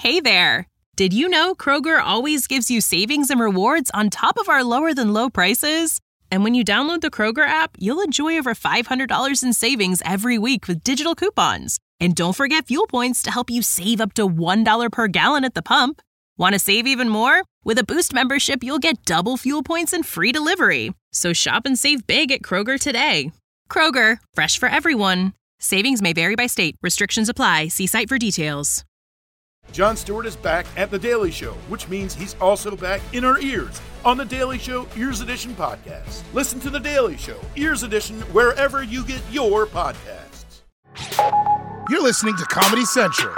Hey there! Did you know Kroger always gives you savings and rewards on top of our lower-than-low prices? And when you download the Kroger app, you'll enjoy over $500 in savings every week with digital coupons. And don't forget fuel points to help you save up to $1 per gallon at the pump. Want to save even more? With a Boost membership, you'll get double fuel points and free delivery. So shop and save big at Kroger today. Kroger, fresh for everyone. Savings may vary by state. Restrictions apply. See site for details. Jon Stewart is back at The Daily Show, which means he's also back in our ears on The Daily Show Ears Edition podcast. Listen to The Daily Show Ears Edition wherever you get your podcasts. You're listening to Comedy Central.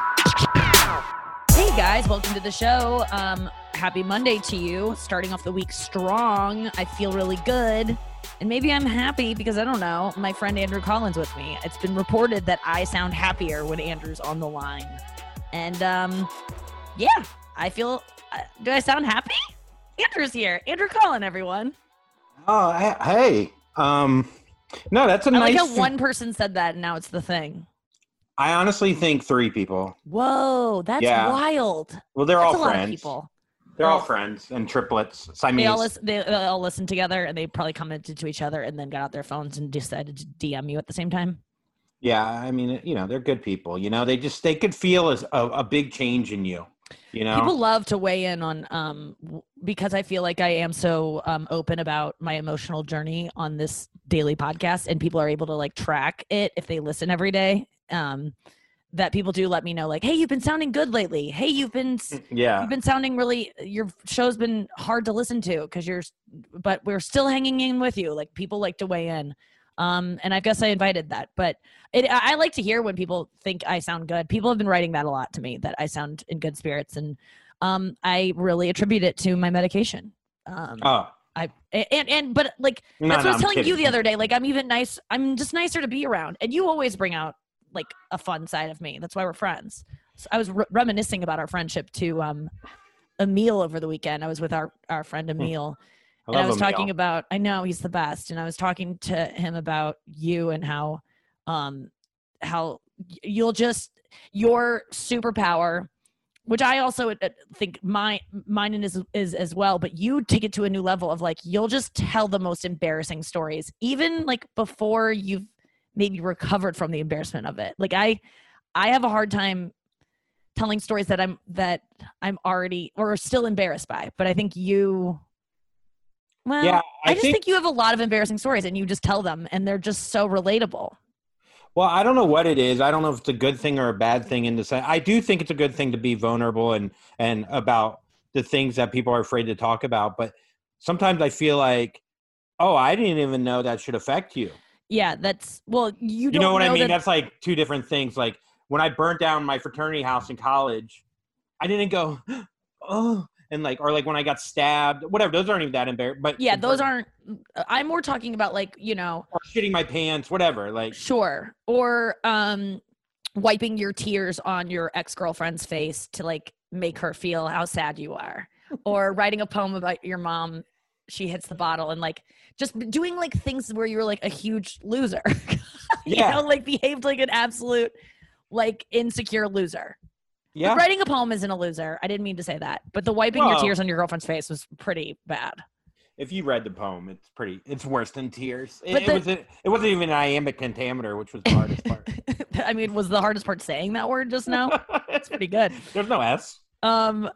Hey guys, welcome to the show. Happy Monday to you. Starting off the week strong. I feel really good. And maybe I'm happy because I don't know. My friend Andrew Collins with me. It's been reported that I sound happier when Andrew's on the line. And yeah, I feel, do I sound happy? Andrew's here. Andrew Collin, everyone. Oh, hey. No, that's a nice. I like how one person said that and now it's the thing. I honestly think 3 people. Whoa, that's wild. Well, they're that's all a friends. Lot of people. They're all friends and triplets. Siamese. They all listen together and they probably commented to each other and then got out their phones and decided to DM you at the same time. Yeah, I mean, they're good people. They could feel a big change in you. People love to weigh in on because I feel like I am so open about my emotional journey on this daily podcast, and people are able to like track it if they listen every day. That people do let me know, like, hey, you've been sounding good lately. Hey, you've been sounding really. Your show's been hard to listen to but we're still hanging in with you. Like people like to weigh in. And I guess I invited that, but I like to hear when people think I sound good. People have been writing that a lot to me, that I sound in good spirits. And, I really attribute it to my medication. But like, that's what I was telling you the other day. Like, I'm just nicer to be around. And you always bring out like a fun side of me. That's why we're friends. So I was reminiscing about our friendship to, Emil over the weekend. I was with our friend Emil. And I was talking about, I know he's the best. And I was talking to him about you and how your superpower, which I also think mine is as well, but you take it to a new level of like, you'll just tell the most embarrassing stories, even like before you've maybe recovered from the embarrassment of it. Like I have a hard time telling stories that I'm already or still embarrassed by, but I think you. Well, yeah, I just think you have a lot of embarrassing stories and you just tell them and they're just so relatable. Well, I don't know what it is. I don't know if it's a good thing or a bad thing in the sense. I do think it's a good thing to be vulnerable and about the things that people are afraid to talk about. But sometimes I feel like, oh, I didn't even know that should affect you. Yeah, you know what I mean? That's like 2 different things. Like when I burnt down my fraternity house in college, I didn't go, oh. And or when I got stabbed, whatever, those aren't even that embarrassing. But yeah, those aren't. I'm more talking about or shitting my pants, whatever. Sure, or wiping your tears on your ex-girlfriend's face to make her feel how sad you are, or writing a poem about your mom. She hits the bottle and just doing things where you're a huge loser. Behaved like an absolute insecure loser. Yeah. But writing a poem isn't a loser. I didn't mean to say that. But the wiping your tears on your girlfriend's face was pretty bad. If you read the poem, it's worse than tears. It wasn't even an iambic pentameter, which was the hardest part. I mean, was the hardest part saying that word just now? It's pretty good. There's no S. I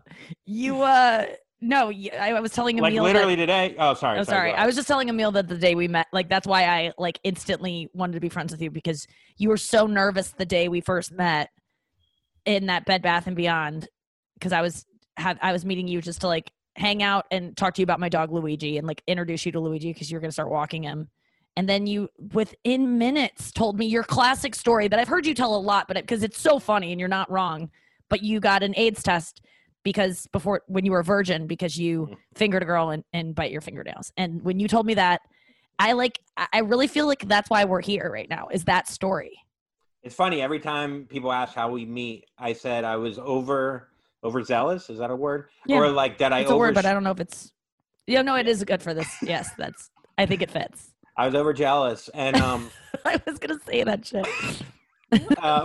was telling Emil literally today. Oh, sorry. Oh, sorry. I was just telling Emil that the day we met, that's why I instantly wanted to be friends with you, because you were so nervous the day we first met in that Bed Bath & Beyond, because I was meeting you just to hang out and talk to you about my dog Luigi and introduce you to Luigi because you're going to start walking him. And then you within minutes told me your classic story that I've heard you tell a lot, but because it's so funny and you're not wrong, but you got an AIDS test when you were a virgin because you fingered a girl and bite your fingernails. And when you told me that, I really feel like that's why we're here right now, is that story. It's funny. Every time people ask how we meet, I said I was overzealous. Is that a word? Yeah, or that I it's a word, but I don't know if it's. Yeah, no, it is good for this. Yes, I think it fits. I was overjealous, and I was gonna say that shit.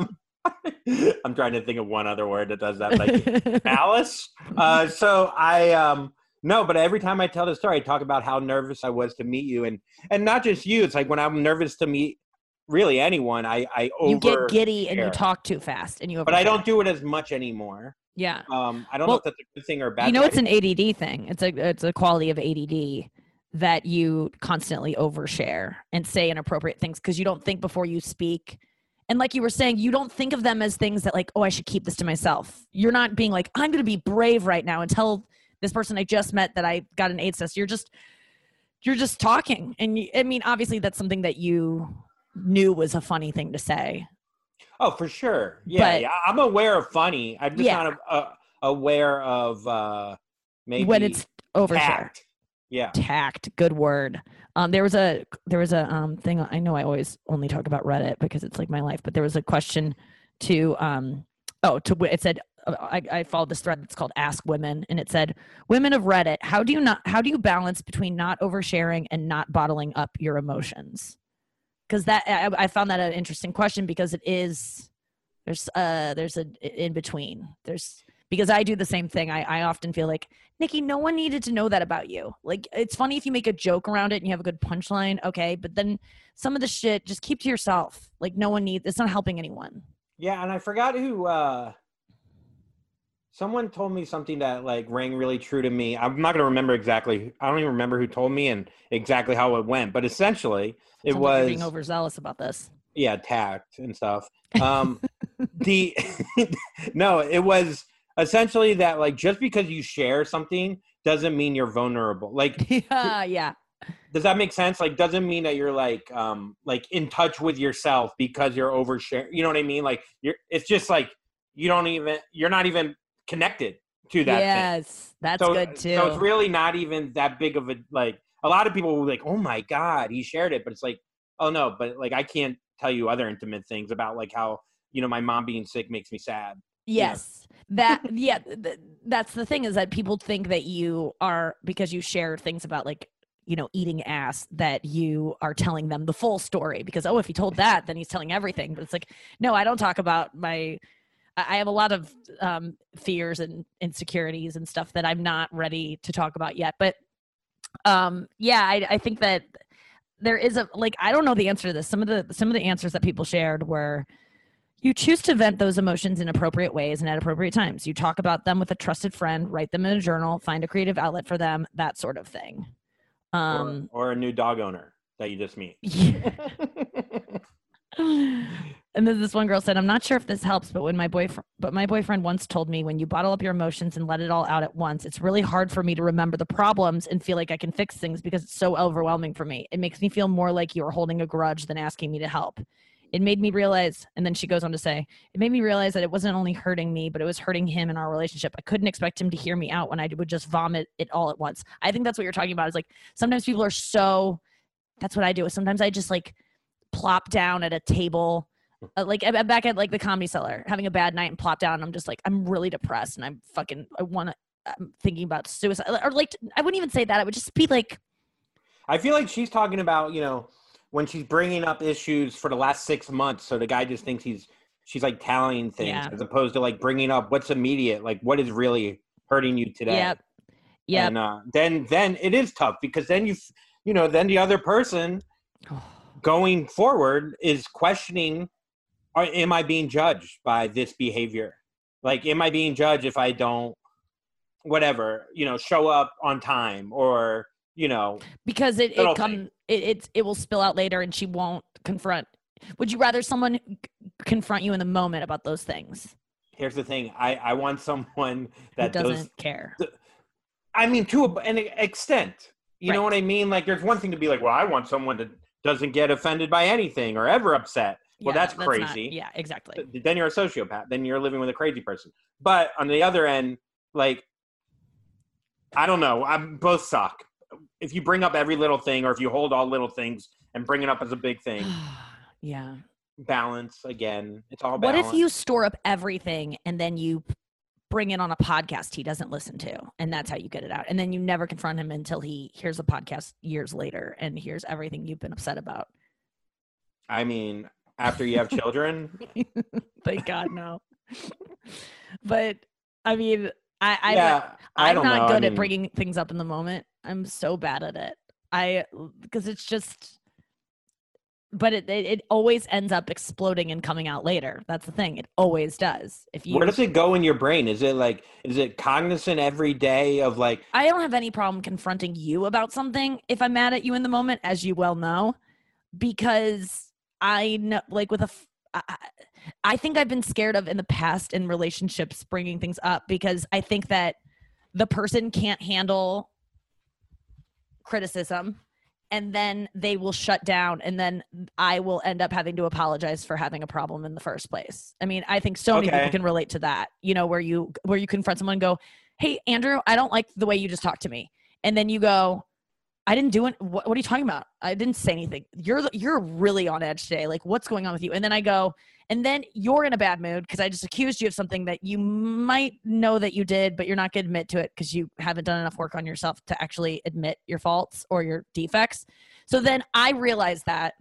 I'm trying to think of one other word that does that. Like malice. So I no, but every time I tell the story, I talk about how nervous I was to meet you, and not just you. It's like when I'm nervous to meet really anyone, I you get giddy and you talk too fast, and you. But I don't do it as much anymore. Yeah. I don't know if that's a good thing or a bad. You know, it's an ADD thing. It's a quality of ADD that you constantly overshare and say inappropriate things because you don't think before you speak. And like you were saying, you don't think of them as things that like, oh, I should keep this to myself. You're not being like, I'm going to be brave right now and tell this person I just met that I got an AIDS test. You're just talking. And I mean, obviously that's something that you knew was a funny thing to say. Oh, for sure. Yeah, yeah. I'm aware of funny. I'm just not aware of maybe when it's overshare. Tact. Yeah. Tact. Good word. There was a thing. I know I always only talk about Reddit because it's like my life, but there was a question to it said, I followed this thread that's called Ask Women, and it said, women of Reddit, how do you balance between not oversharing and not bottling up your emotions? Because that I found that an interesting question because there's a in between. Because I do the same thing. I often feel like, Nikki, no one needed to know that about you. Like, it's funny if you make a joke around it and you have a good punchline, okay, but then some of the shit just keep to yourself. Like, it's not helping anyone. Yeah, and I forgot who someone told me something that like rang really true to me. I'm not going to remember exactly. I don't even remember who told me and exactly how it went, but essentially it was like being overzealous about this. Yeah, tact and stuff. No, it was essentially that like just because you share something doesn't mean you're vulnerable. Like yeah. Does that make sense? Like doesn't mean that you're like in touch with yourself because you're oversharing. You know what I mean? Like it's just like you're not even connected to that thing. Yes, that's good too. So it's really not even that big of a like a lot of people will be like, oh my God, he shared it, but it's like, oh no, but like I can't tell you other intimate things about like how, my mom being sick makes me sad. Yes. That's the thing is that people think that you are, because you share things about like, eating ass, that you are telling them the full story because, if he told that, then he's telling everything. But it's like, no, I don't talk about I have a lot of fears and insecurities and stuff that I'm not ready to talk about yet. But I think that there is I don't know the answer to this. Some of the answers that people shared were, you choose to vent those emotions in appropriate ways and at appropriate times. You talk about them with a trusted friend, write them in a journal, find a creative outlet for them, that sort of thing. Or a new dog owner that you just meet. Yeah. And then this one girl said, I'm not sure if this helps, but my boyfriend once told me, when you bottle up your emotions and let it all out at once, it's really hard for me to remember the problems and feel like I can fix things because it's so overwhelming for me. It makes me feel more like you are holding a grudge than asking me to help. It made me realize, and then she goes on to say, it made me realize that it wasn't only hurting me, but it was hurting him in our relationship. I couldn't expect him to hear me out when I would just vomit it all at once. I think that's what you're talking about, is like, sometimes people are that's what I do. Sometimes I just like plop down at a table, like I'm back at like the Comedy Cellar, having a bad night and plop down. And I'm just like, I'm really depressed and I'm thinking about suicide. Or like, I wouldn't even say that. I would just be like, I feel like she's talking about, when she's bringing up issues for the last 6 months, so the guy just thinks she's like tallying things as opposed to like bringing up what's immediate, like what is really hurting you today. Yep. Yeah. And then it is tough because then then the other person going forward is questioning, am I being judged by this behavior? Like, am I being judged if I don't, whatever, show up on time or, because it will spill out later and she won't confront. Would you rather someone confront you in the moment about those things? Here's the thing. I want someone that doesn't care. I mean, to an extent, you know what I mean? Like, there's one thing to be like, well, I want someone that doesn't get offended by anything or ever upset. Well, that's crazy. Yeah, exactly. Then you're a sociopath. Then you're living with a crazy person. But on the other end, like, I don't know. Both suck. If you bring up every little thing or if you hold all little things and bring it up as a big thing. Yeah. Balance again. It's all balance. What if you store up everything and then you bring it on a podcast he doesn't listen to, and that's how you get it out, and then you never confront him until he hears a podcast years later and hears everything you've been upset about? I mean, after you have children? Thank God, no. But I mean, I'm don't not know. good at bringing things up in the moment. I'm so bad at it. Because it's just, but it always ends up exploding and coming out later. That's the thing. It always does. Where does it go in your brain? Is it cognizant every day of like? I don't have any problem confronting you about something if I'm mad at you in the moment, as you well know, because I know, like I think I've been scared of in the past in relationships bringing things up because I think that the person can't handle criticism and then they will shut down and then I will end up having to apologize for having a problem in the first place. I mean, I think so many people can relate to that, where you confront someone and go, hey, Andrew, I don't like the way you just talked to me. And then you go, I didn't do it. What are you talking about? I didn't say anything. You're really on edge today. Like, what's going on with you? And then I go, and then you're in a bad mood because I just accused you of something that you might know that you did, but you're not going to admit to it because you haven't done enough work on yourself to actually admit your faults or your defects. So then I realize that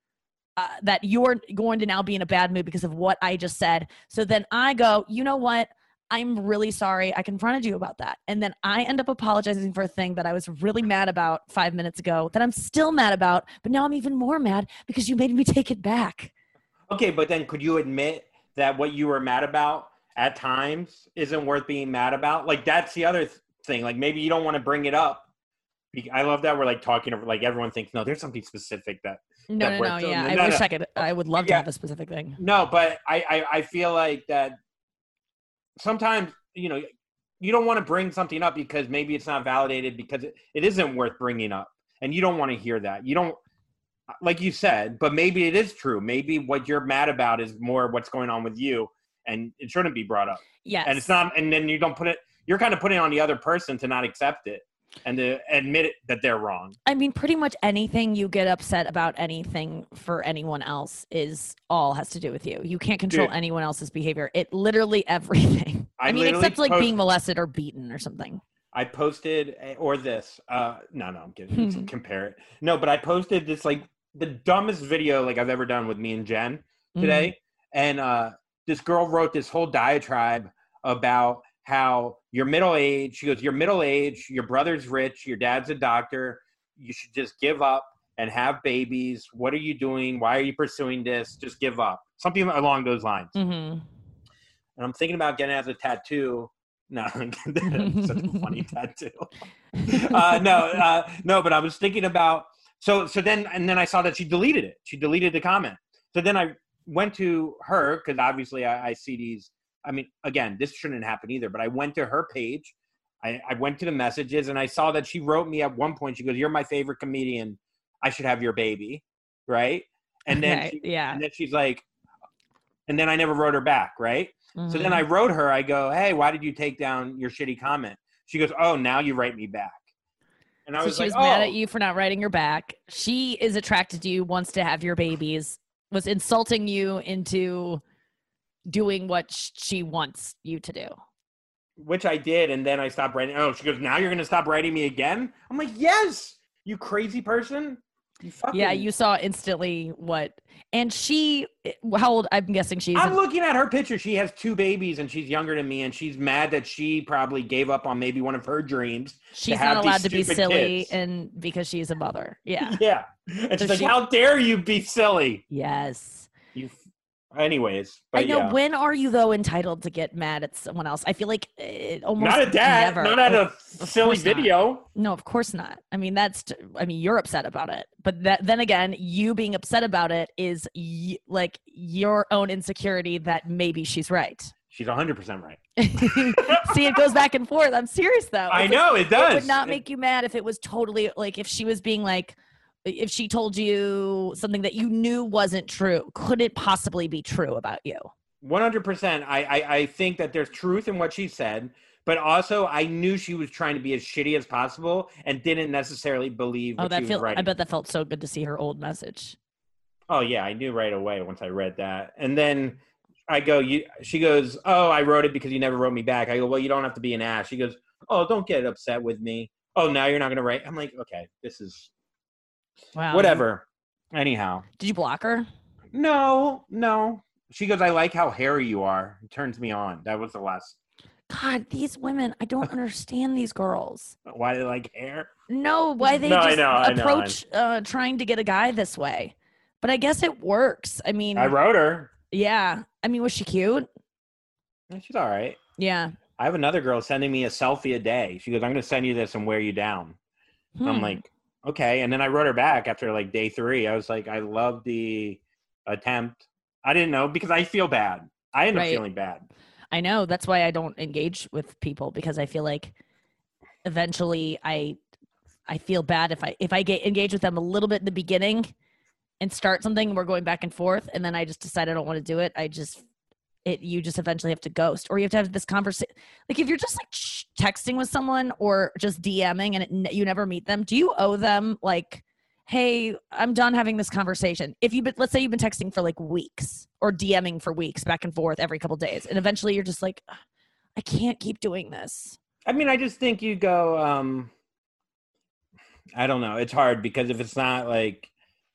you're going to now be in a bad mood because of what I just said. So then I go, you know what? I'm really sorry. I confronted you about that. And then I end up apologizing for a thing that I was really mad about 5 minutes ago that I'm still mad about, but now I'm even more mad because you made me take it back. Okay, but then could you admit that what you were mad about at times isn't worth being mad about? Like, that's the other thing. Like, maybe you don't want to bring it up. I love that we're like talking over, like everyone thinks, no, there's something specific that. No. Yeah, I wish I could. I would love to have a specific thing. No, but I feel like that sometimes, you don't want to bring something up because maybe it's not validated because it isn't worth bringing up. And you don't want to hear that. You don't, like you said, but maybe it is true. Maybe what you're mad about is more what's going on with you and it shouldn't be brought up. Yes. And it's not, and then you don't put it, you're kind of putting it on the other person to not accept it and to admit it, that they're wrong. I mean, pretty much anything you get upset about anything for anyone else has to do with you. You can't control anyone else's behavior. It literally everything. I mean, except like being molested or beaten or something. I posted, or this, no, I'm kidding. Compare it. No, but I posted this, like, the dumbest video, like, I've ever done with me and Jen today. And this girl wrote this whole diatribe about how you're middle-aged. She goes, you're middle-aged, your brother's rich, your dad's a doctor. You should just give up and have babies. What are you doing? Why are you pursuing this? Just give up. Something along those lines. And I'm thinking about getting it as a tattoo. No, that's such a funny tattoo. No, but I was thinking about, so then I saw that she deleted it. She deleted the comment. So then I went to her, because obviously I see these. I mean, again, this shouldn't happen either, but I went to her page. I went to the messages, and I saw that she wrote me at one point. She goes, "You're my favorite comedian. I should have your baby." Right? And then, and then she's like, and then I never wrote her back. Right? So then I wrote her, I go, hey, why did you take down your shitty comment? She goes, oh, now you write me back. And I was like, she was mad at you for not writing her back. She is attracted to you, wants to have your babies, was insulting you into doing what she wants you to do. Which I did, and then I stopped writing. Oh, she goes, now you're going to stop writing me again? I'm like, yes, you crazy person. You saw instantly what, and she, how old? I'm guessing I'm looking at her picture. She has 2 babies and she's younger than me, and she's mad that she probably gave up on maybe one of her dreams. She's not allowed to be silly, and because she's a mother. Yeah. Yeah. And so she's like, how dare you be silly? Yes. Anyways, I know. Yeah. When are you though entitled to get mad at someone else? I feel like it almost not at that, never. Not at a silly video. Not. No, of course not. I mean, you're upset about it, but then again, you being upset about it is like your own insecurity that maybe she's right. She's 100% right. See, it goes back and forth. I'm serious though. I know it does. It would not make you mad if it was totally like if she was being like. If she told you something that you knew wasn't true, could it possibly be true about you? 100%. I think that there's truth in what she said, but also I knew she was trying to be as shitty as possible and didn't necessarily believe what she was writing. I bet that felt so good to see her old message. Oh, yeah. I knew right away once I read that. And then I go, she goes, oh, I wrote it because you never wrote me back. I go, well, you don't have to be an ass. She goes, oh, don't get upset with me. Oh, now you're not going to write. I'm like, okay, this is... Wow. Whatever. Anyhow. Did you block her? No. She goes, I like how hairy you are. It turns me on. That was the last. God, these women, I don't understand these girls. Why they like hair? No, why they No, just I know. approach trying to get a guy this way. But I guess it works. I mean, I wrote her. yeah. I mean, was she cute? She's all right. Yeah. I have another girl sending me a selfie a day. She goes, I'm going to send you this and wear you down. I'm like, okay. And then I wrote her back after like day 3. I was like, I love the attempt. I didn't know because I feel bad. I end up feeling bad. I know. That's why I don't engage with people, because I feel like eventually I feel bad if I get engaged with them a little bit in the beginning and start something and we're going back and forth, and then I just decide I don't want to do it. You just eventually have to ghost, or you have to have this conversation. Like if you're just like texting with someone or just DMing and you never meet them, do you owe them like, hey, I'm done having this conversation? If let's say you've been texting for like weeks or DMing for weeks back and forth every couple of days, and eventually you're just like, I can't keep doing this. I mean, I just think you go, I don't know. It's hard because if it's not like,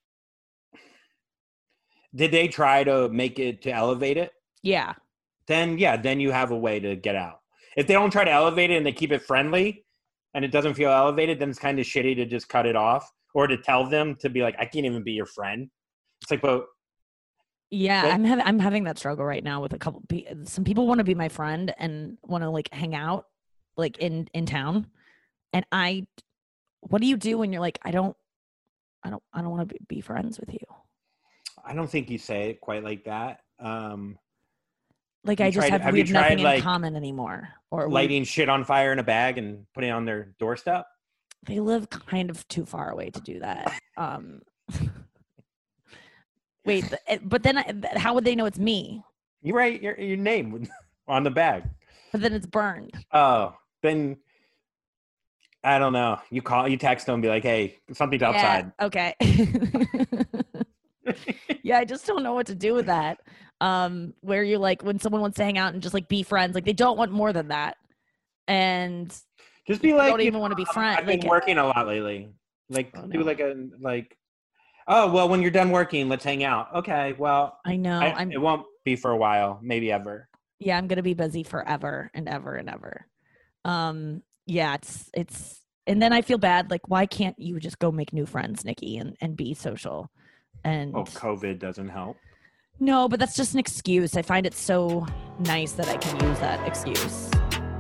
did they try to make it to elevate it? Yeah. Then you have a way to get out. If they don't try to elevate it and they keep it friendly and it doesn't feel elevated, then it's kind of shitty to just cut it off or to tell them to be like, I can't even be your friend. It's like, but yeah, I'm having that struggle right now with a couple. Some people want to be my friend and want to like hang out like in town, and what do you do when you're like, I don't want to be friends with you? I don't think you say it quite like that. Like we have nothing in common anymore. Or lighting shit on fire in a bag and putting it on their doorstep? They live kind of too far away to do that. Wait, but then how would they know it's me? You write your name on the bag. But then it's burned. Oh, then I don't know. You text them and be like, hey, something's outside. Okay. Yeah, I just don't know what to do with that. Where you're like, when someone wants to hang out and just like be friends, like they don't want more than that. And just be like, don't even want to be friends. I've been working a lot lately. Like do oh, well, when you're done working, let's hang out. Okay, well, I know it won't be for a while, maybe ever. Yeah, I'm gonna be busy forever and ever and ever. Yeah, it's and then I feel bad. Like, why can't you just go make new friends, Nikki, and be social? And COVID doesn't help. No, but that's just an excuse. I find it so nice that I can use that excuse.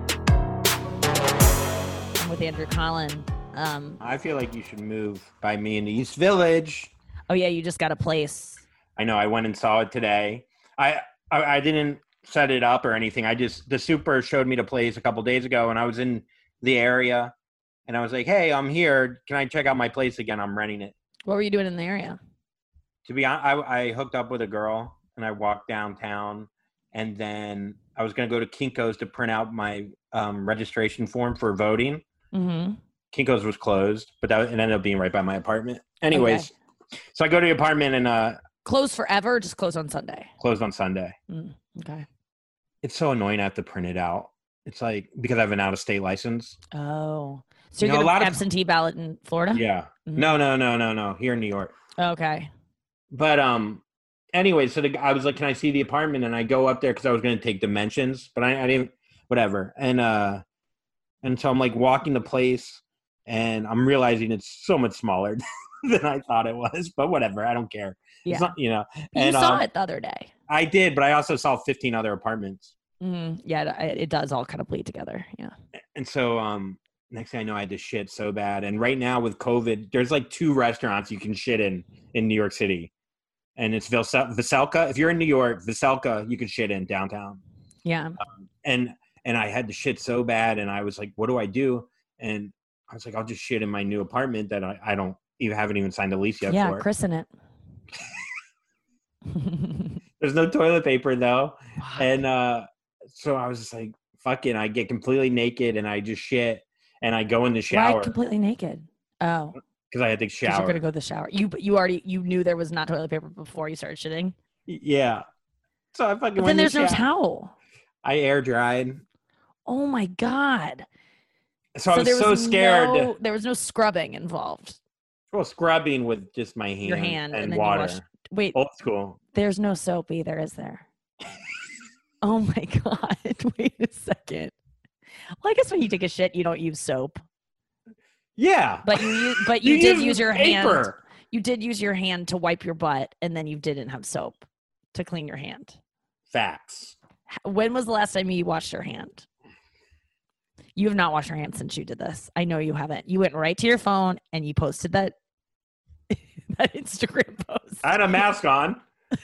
I'm with Andrew Collin. I feel like you should move by me in the East Village. Oh yeah, you just got a place. I know. I went and saw it today. I didn't set it up or anything. The super showed me the place a couple days ago, and I was in the area, and I was like, "Hey, I'm here. Can I check out my place again? I'm renting it." What were you doing in the area? To be honest, I hooked up with a girl, and I walked downtown, and then I was going to go to Kinko's to print out my registration form for voting. Mm-hmm. Kinko's was closed, but it ended up being right by my apartment. Anyways, So I go to the apartment and closed forever, or just closed on Sunday? Closed on Sunday. Okay. It's so annoying I have to print it out. It's like because I have an out-of-state license. Oh, so you're going to absentee ballot in Florida? Yeah. Mm-hmm. No. Here in New York. Okay. But anyway, so I was like, "Can I see the apartment?" And I go up there because I was going to take dimensions, but I didn't. Whatever. And so I'm like walking the place, and I'm realizing it's so much smaller than I thought it was. But whatever, I don't care. Yeah. It's not, you saw it the other day. I did, but I also saw 15 other apartments. Mm-hmm. Yeah, it does all kind of bleed together. Yeah. And so next thing I know, I had to shit so bad. And right now with COVID, there's like 2 restaurants you can shit in New York City. And it's Veselka. If you're in New York, Veselka, you can shit in downtown. Yeah. And I had to shit so bad. And I was like, what do I do? And I was like, I'll just shit in my new apartment that I haven't even signed a lease yet for. Yeah, christen it. There's no toilet paper though. And so I was just like, fucking, I get completely naked and I just shit. And I go in the shower. Why completely naked? Oh. Because I had to shower. You're going to go to the shower. You knew there was not toilet paper before you started shitting? Yeah. So I fucking But then there's no towel. I air dried. Oh my God. So I was so scared. There was no scrubbing involved. Well, scrubbing with just my hand, your hand, and then water. you washed Wait, Old school. there's no soap either, is there? Oh my God. Wait a second. Well, I guess when you take a shit, you don't use soap. Yeah. But you did use your hand. paper. You did use your hand to wipe your butt, and then you didn't have soap to clean your hand. Facts. When was the last time you washed your hand? You have not washed your hands since you did this. I know you haven't. You went right to your phone and you posted that that Instagram post. I had a mask on.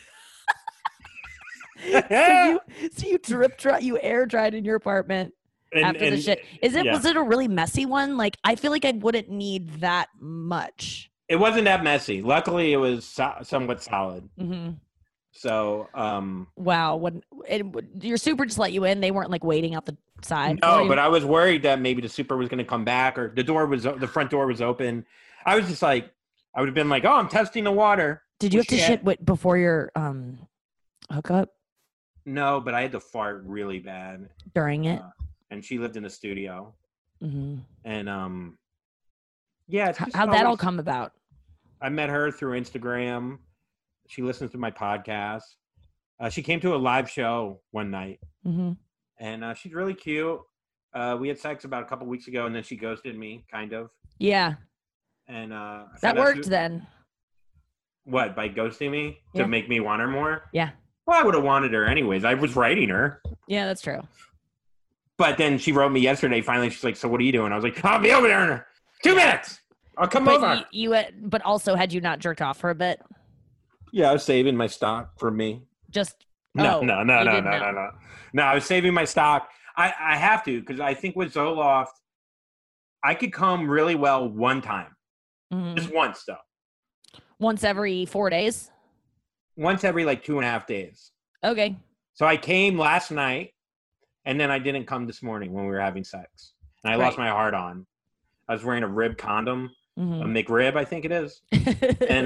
so you you air dried in your apartment after the shit. Was it a really messy one? Like, I feel like I wouldn't need that much. It wasn't that messy. Luckily, it was somewhat solid. Mm-hmm. So, wow. Your super just let you in. They weren't like waiting out the side. No, but I was worried that maybe the super was going to come back, or the front door was open. I was just like, I would have been like, oh, I'm testing the water. Did you have to shit before your hookup? No, but I had to fart really bad during it. And she lived in the studio. Mm-hmm. And yeah. How'd that all come about? I met her through Instagram. She listens to my podcast. She came to a live show one night. Mm-hmm. And she's really cute. We had sex about a couple weeks ago, and then she ghosted me, kind of. Yeah. And that worked then. What, by ghosting me to make me want her more? Yeah. Well, I would have wanted her anyways. I was writing her. Yeah, that's true. But then she wrote me yesterday. Finally, she's like, so what are you doing? I was like, I'll be over there in 2 minutes. I'll come over. But also, had you not jerked off for a bit? Yeah, I was saving my stock for me. No. No, I was saving my stock. I have to, because I think with Zoloft, I could come really well one time. Mm-hmm. Just once, though. Once every 4 days? Once every, 2.5 days. Okay. So I came last night, and then I didn't come this morning when we were having sex. And I lost my heart on. I was wearing a rib condom. Mm-hmm. A McRib, I think it is. And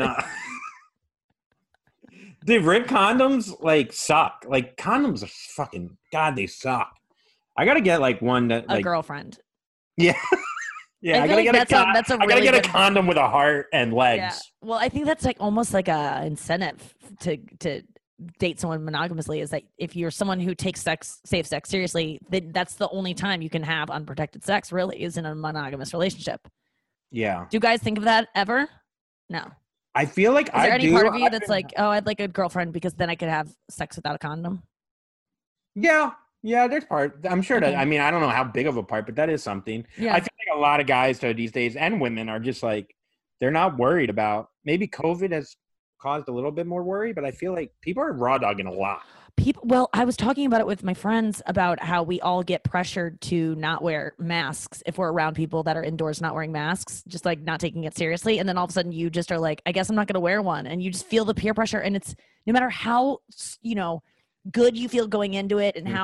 dude, rib condoms suck. Condoms are fucking they suck. I gotta get one that a girlfriend. Yeah, yeah. I gotta get I gotta get a condom with a heart and legs. Yeah. Well, I think that's almost like a incentive to date someone monogamously. Is that if you're someone who takes safe sex seriously, then that's the only time you can have unprotected sex. Really, is in a monogamous relationship. Yeah. Do you guys think of that ever? No. I feel like Is there any part of you that's I'd like a girlfriend because then I could have sex without a condom? Yeah, there's part. I'm sure that. I mean, I don't know how big of a part, but that is something. Yeah. I feel like a lot of guys these days and women are just they're not worried about. Maybe COVID has caused a little bit more worry, but I feel like people are raw dogging a lot. Well, I was talking about it with my friends about how we all get pressured to not wear masks if we're around people that are indoors not wearing masks, just not taking it seriously. And then all of a sudden you just are I guess I'm not going to wear one. And you just feel the peer pressure. And it's no matter how, good you feel going into it and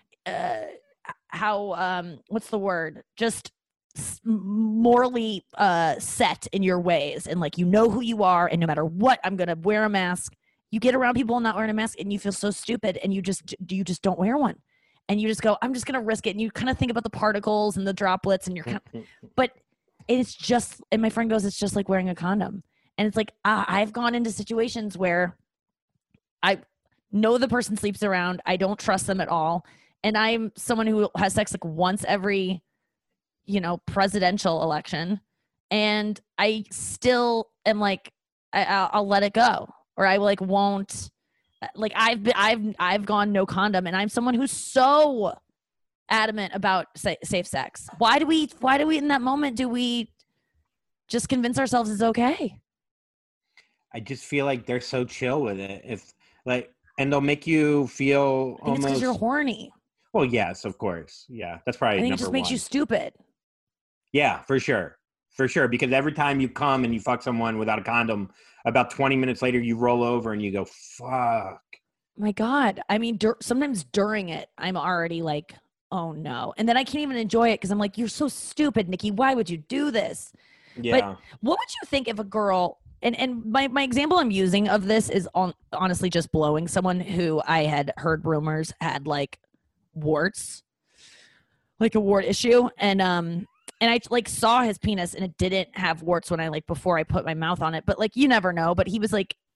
how what's the word? Just morally set in your ways. And who you are. And no matter what, I'm going to wear a mask. You get around people not wearing a mask and you feel so stupid and you just don't wear one. And you just go, I'm just going to risk it. And you kind of think about the particles and the droplets and you're but it's just, and my friend goes, it's just like wearing a condom. And it's I've gone into situations where I know the person sleeps around. I don't trust them at all. And I'm someone who has sex once every, presidential election. And I still am I'll let it go. Or I won't I've gone no condom, and I'm someone who's so adamant about safe sex. Why do we in that moment do we just convince ourselves it's okay? I just feel like they're so chill with it. And they'll make you feel almost. It's because you're horny. Well, yes, of course. Yeah, that's probably. I think it just makes you stupid. Yeah, for sure. Because every time you come and you fuck someone without a condom, about 20 minutes later, you roll over and you go, fuck. My God. I mean, sometimes during it, I'm already oh no. And then I can't even enjoy it because I'm you're so stupid, Nikki. Why would you do this? Yeah. But what would you think if a girl, and my example I'm using of this is honestly just blowing someone who I had heard rumors had warts, a wart issue. And I saw his penis and it didn't have warts when I before I put my mouth on it. But you never know. But he was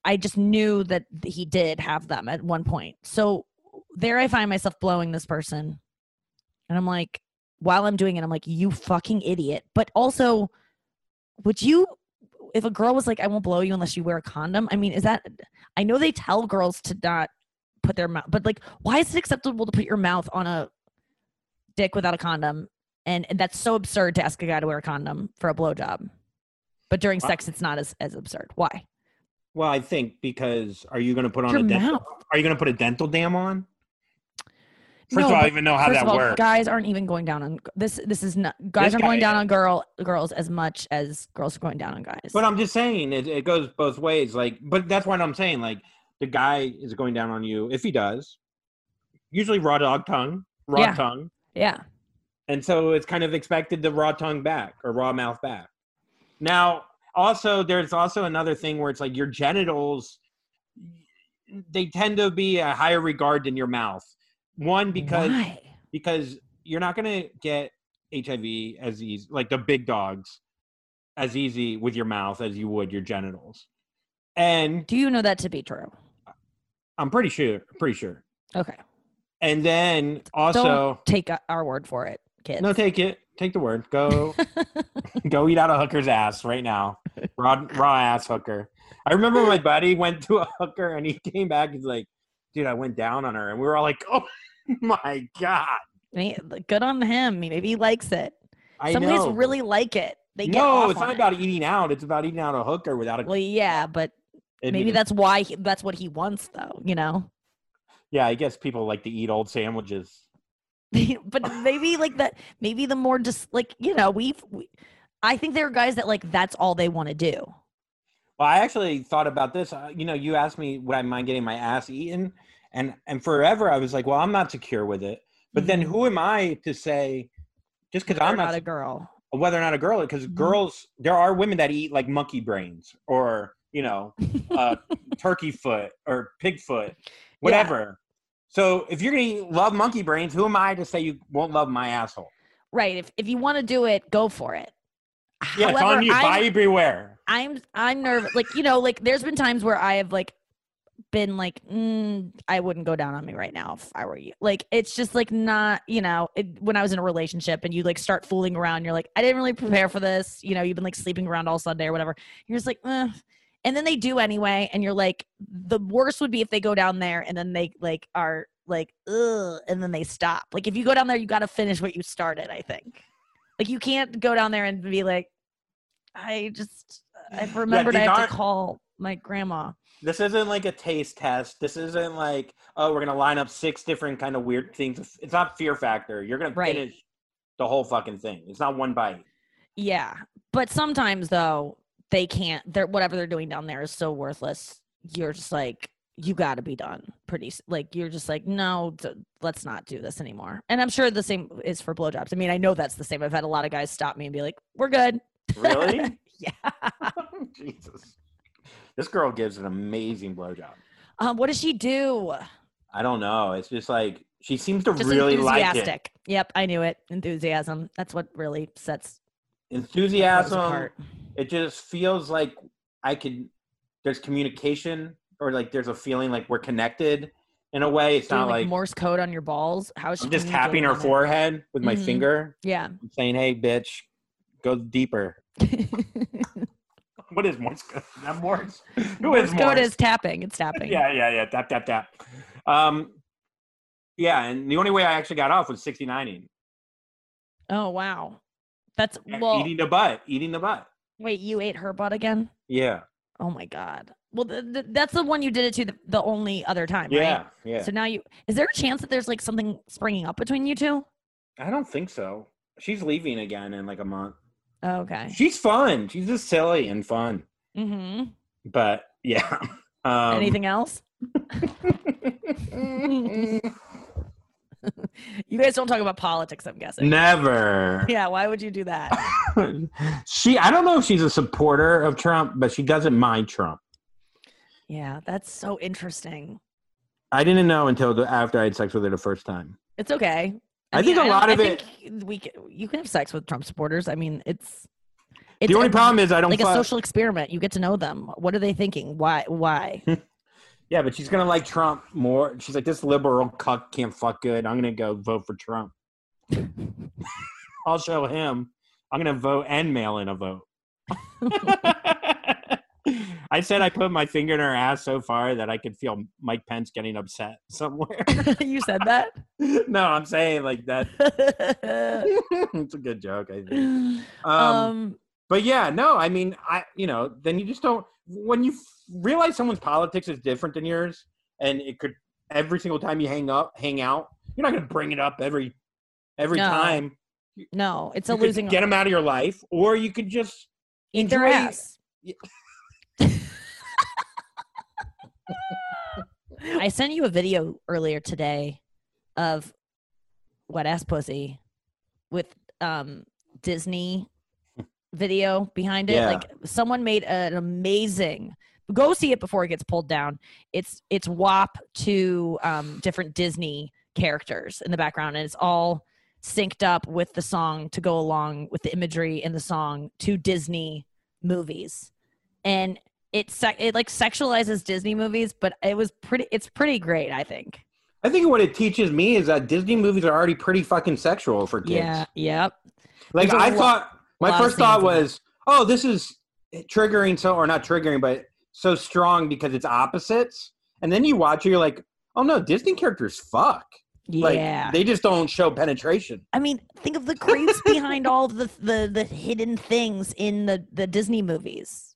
I just knew that he did have them at one point. So there I find myself blowing this person. And I'm like, while I'm doing it, I'm like, you fucking idiot. But also, would you, if a girl was like, I won't blow you unless you wear a condom? I mean, is that, I know they tell girls to not put their mouth, but like, why is it acceptable to put your mouth on a dick without a condom? And that's so absurd to ask a guy to wear a condom for a blowjob. But during sex, it's not as absurd. Why? Well, I think because are you going to put on Your a dental? mouth. Are you going to put a dental dam on? First No, of all, I but don't even know how first that of all, works. guys aren't even going down on this. This is not guys This aren't going guy down on girls as much as girls are going down on guys. But I'm just saying it goes both ways. Like, but that's what I'm saying. Like, the guy is going down on you if he does. Usually raw tongue. Yeah. And so it's kind of expected the raw tongue back or raw mouth back. Now, also, there's also another thing where it's like your genitals, they tend to be a higher regard than your mouth. One, because you're not going to get HIV as easy, like the big dogs, as easy with your mouth as you would your genitals. And Do you know that to be true? I'm pretty sure. Okay. And then also, Don't take our word for it, kids. no, take the word. Go eat out a hooker's ass right now. Raw ass hooker. I remember my buddy went to a hooker and he came back. He's like, dude, I went down on her. And we were all like, oh my God. Good on him. Maybe he likes it. Some know. guys really like it. They get No, off it's on not it. about eating out. It's about eating out a hooker without a. Well, yeah, but maybe that's why that's what he wants, though. You know. Yeah, I guess people like to eat old sandwiches. But maybe like that. Maybe the more just like I think there are guys that like that's all they want to do. Well, I actually thought about this. You asked me would I mind getting my ass eaten, and forever I was like, well, I'm not secure with it. But then who am I to say just because I'm not a girl, whether or not a girl? Because girls, there are women that eat like monkey brains or turkey foot or pig foot, whatever. Yeah. So if you're gonna love monkey brains, who am I to say you won't love my asshole? Right. If you want to do it, go for it. Yeah, however, it's on you. Buyer beware. I'm nervous. Like, there's been times where I have like been like, I wouldn't go down on me right now if I were you. Like, it's just like not, when I was in a relationship and you like start fooling around, you're like, I didn't really prepare for this. You've been like sleeping around all Sunday or whatever. You're just like, and then they do anyway. And you're like, the worst would be if they go down there and then they like are like, ugh, and then they stop. Like, if you go down there, you got to finish what you started, I think. Like, you can't go down there and be like, I've remembered I have to call my grandma. This isn't like a taste test. This isn't like, oh, we're going to line up 6 different kind of weird things. It's not Fear Factor. You're going to finish the whole fucking thing. It's not one bite. Yeah. But sometimes, though, they can't. Whatever they're doing down there is so worthless. You're just like, you got to be done. You're just like, no, let's not do this anymore. And I'm sure the same is for blowjobs. I mean, I know that's the same. I've had a lot of guys stop me and be like, we're good. Really? Yeah. Jesus. This girl gives an amazing blowjob. What does she do? I don't know. It's just like she seems to just really like it. Yep, I knew it. Enthusiasm. That's what really sets enthusiasm. Apart. It just feels like there's communication or like there's a feeling like we're connected in a way. It's not like Morse code on your balls. How is she? I'm just tapping her forehead with my finger. Yeah. I'm saying, hey, bitch, go deeper. What is Morse code? That Morse? Morse code is tapping. It's tapping. Yeah. Tap, tap, tap. Yeah, and the only way I actually got off was 69ing. Oh, wow. That's, eating the butt. Wait, you ate her butt again? Yeah. Oh, my God. Well, that's the one you did it to the only other time, right? Yeah. So now is there a chance that there's like something springing up between you two? I don't think so. She's leaving again in like a month. Oh, okay. She's fun. She's just silly and fun. Mm-hmm. But yeah. Anything else? You guys don't talk about politics, I'm guessing. Never. Yeah, why would you do that? I don't know if she's a supporter of Trump, but she doesn't mind Trump. Yeah, that's so interesting. I didn't know until after I had sex with her the first time. It's okay. I think a lot of it. You can have sex with Trump supporters. I mean, it's It's The only problem is I don't like a fuck. social experiment. You get to know them. What are they thinking? Why? Yeah, but she's gonna like Trump more. She's like, this liberal cuck can't fuck good. I'm gonna go vote for Trump. I'll show him. I'm gonna vote and mail in a vote. I said I put my finger in her ass so far that I could feel Mike Pence getting upset somewhere. You said that? No, I'm saying like that. It's a good joke, I think. But yeah, no, I mean, then you just don't. When you realize someone's politics is different than yours, and it could every single time you hang out, you're not gonna bring it up every time. No, it's a You could losing. Get them out of your life, or you could just Eat their ass. I sent you a video earlier today of wet ass pussy with Disney video behind it. Yeah. Like someone made an amazing. Go see it before it gets pulled down. It's WAP to different Disney characters in the background, and it's all synced up with the song to go along with the imagery in the song to Disney movies. And it like sexualizes Disney movies, but it's pretty great, I think. I think what it teaches me is that Disney movies are already pretty fucking sexual for kids. Yeah, yep. Like There's a I thought, my first thought scenes in was, oh, this is triggering, or not triggering, but so strong because it's opposites. And then you watch it, you're like, oh no, Disney characters fuck. Yeah. Like, they just don't show penetration. I mean, think of the creeps behind all the hidden things in the Disney movies.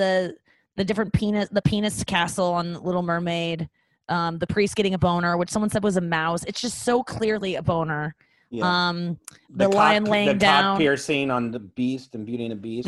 The different penis castle on Little Mermaid, the priest getting a boner, which someone said was a mouse. It's just so clearly a boner. Yeah. The lion laying down. The cock piercing on the Beast and Beauty and the Beast.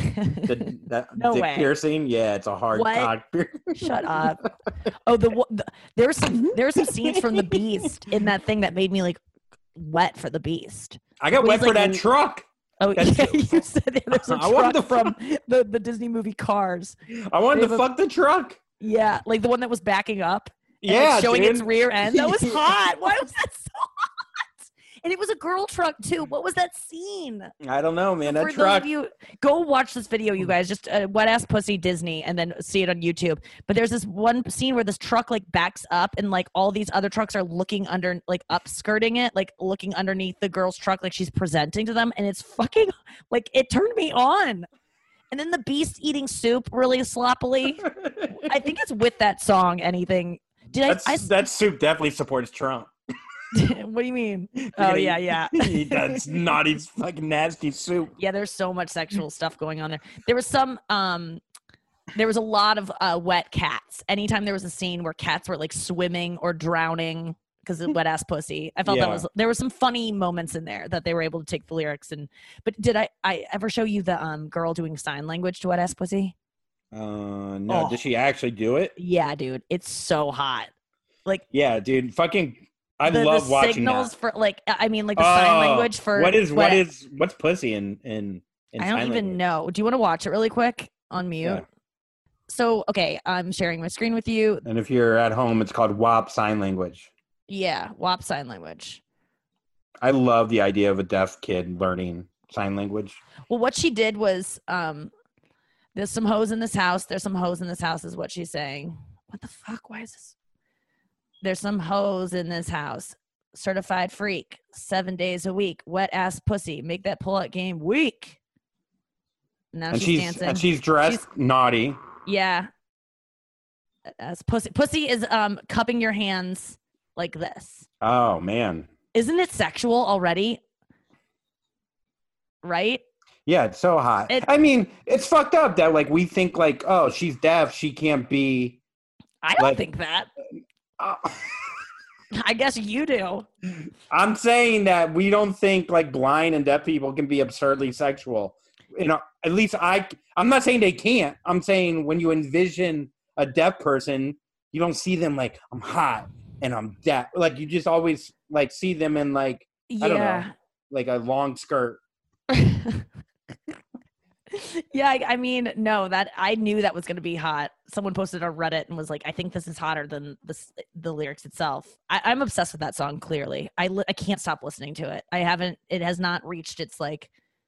No dick way. piercing. Yeah, it's a hard What? cock piercing. Shut up. Oh, there were some scenes from the Beast in that thing that made me like wet for the Beast. I got When wet he's, for like, that truck. Oh, That's- yeah, you said there's a I wanted truck to from the Disney movie Cars. I wanted They to have a- fuck the truck. Yeah, like the one that was backing up. And, Yeah, like, showing dude. its rear end. That was hot. Why was that so hot? And it was a girl truck too. What was that scene? I don't know, man. That For those truck. of you, go watch this video, you guys. Just wet ass pussy Disney, and then see it on YouTube. But there's this one scene where this truck like backs up, and like all these other trucks are looking under, like upskirting it, like looking underneath the girl's truck, like she's presenting to them, and it's fucking like it turned me on. And then the Beast eating soup really sloppily. I think it's with that song. Anything? That soup definitely supports Trump. What do you mean? Oh yeah. That's naughty, fucking nasty soup. Yeah, there's so much sexual stuff going on there. There was there was a lot of wet cats. Anytime there was a scene where cats were like swimming or drowning because of wet ass pussy, I felt there were some funny moments in there that they were able to take the lyrics and. But did I ever show you the girl doing sign language to wet ass pussy? No, Oh. did she actually do it? Yeah, dude, it's so hot. Like Yeah, dude, fucking. I the love watching signals that. for like I mean like the sign language for what's pussy in I don't sign even language? know. Do you want to watch it really quick on mute? Yeah. So, okay, I'm sharing my screen with you. And if you're at home, it's called WAP sign language. Yeah, WAP sign language. I love the idea of a deaf kid learning sign language. Well, what she did was there's some hoes in this house. There's some hoes in this house is what she's saying. What the fuck? Why is this? There's some hoes in this house. Certified freak. 7 days a week. Wet ass pussy. Make that pull-out game weak. Now And she's dancing. and she's dressed naughty. Yeah. As pussy. Pussy is cupping your hands like this. Oh man. Isn't it sexual already? Right? Yeah, it's so hot. I mean, it's fucked up that like we think like, oh, she's deaf, she can't be. I don't Like- think that. Uh, I guess you do. I'm saying that we don't think like blind and deaf people can be absurdly sexual. You know, at least I'm not saying they can't. I'm saying when you envision a deaf person, you don't see them like I'm hot and I'm deaf. Like you just always like see them in like I don't know, like a long skirt. Yeah, I mean, no, that I knew that was going to be hot. Someone posted on Reddit and was like, I think this is hotter than the lyrics itself. I'm obsessed with that song, clearly. I can't stop listening to it. It has not reached its like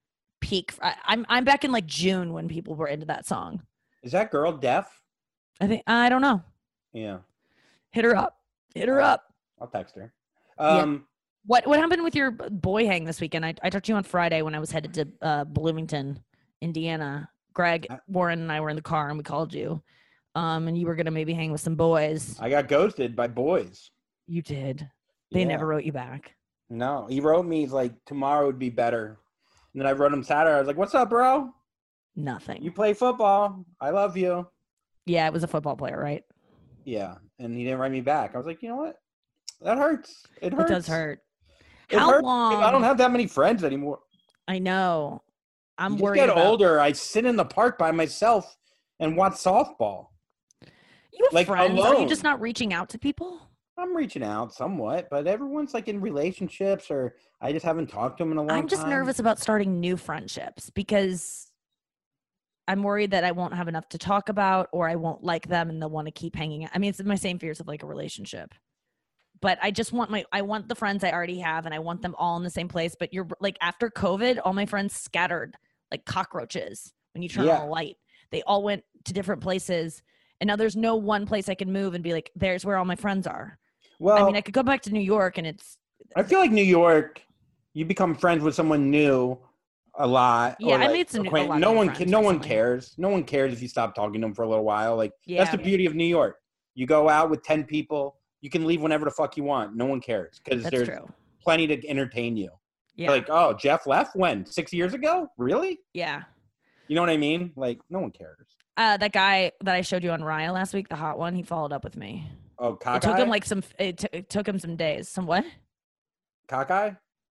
peak. I'm back in like June when people were into that song. Is that girl deaf? I don't know. Yeah. Hit her up. I'll text her. Yeah. What happened with your boy hang this weekend? I talked to you on Friday when I was headed to Bloomington, Indiana. Greg, Warren, and I were in the car and we called you. And you were gonna maybe hang with some boys. I got ghosted by boys. You did. They never wrote you back. No, he wrote me, he's like, tomorrow would be better. And then I wrote him Saturday. I was like, what's up, bro? Nothing. You play football. I love you. Yeah, it was a football player, right? Yeah, and he didn't write me back. I was like, you know what? That hurts. It hurts. It does hurt. How hurts. Long? I don't have that many friends anymore. I know. I'm worried. Get older. I sit in the park by myself and watch softball. You have friends. Alone. Are you just not reaching out to people? I'm reaching out somewhat, but everyone's like in relationships, or I just haven't talked to them in a long time. I'm just nervous about starting new friendships because I'm worried that I won't have enough to talk about, or I won't like them and they'll want to keep hanging out. I mean, it's my same fears of like a relationship. But I just want I want the friends I already have and I want them all in the same place. But you're like, after COVID, all my friends scattered like cockroaches when you turn on a light. They all went to different places. And now there's no one place I can move and be like, there's where all my friends are. Well, I mean, I could go back to New York and I feel like New York, you become friends with someone new a lot. Yeah, I made some new friends. No one cares. No one cares if you stop talking to them for a little while. Like, that's the beauty of New York. You go out with 10 people. You can leave whenever the fuck you want. No one cares because there's plenty to entertain you. Yeah. Like, oh, Jeff left when? 6 years ago? Really? Yeah. You know what I mean? Like, no one cares. That guy that I showed you on Raya last week, the hot one, he followed up with me. Oh, cockeye? It took him like it took him some days. Some what? Cockeye?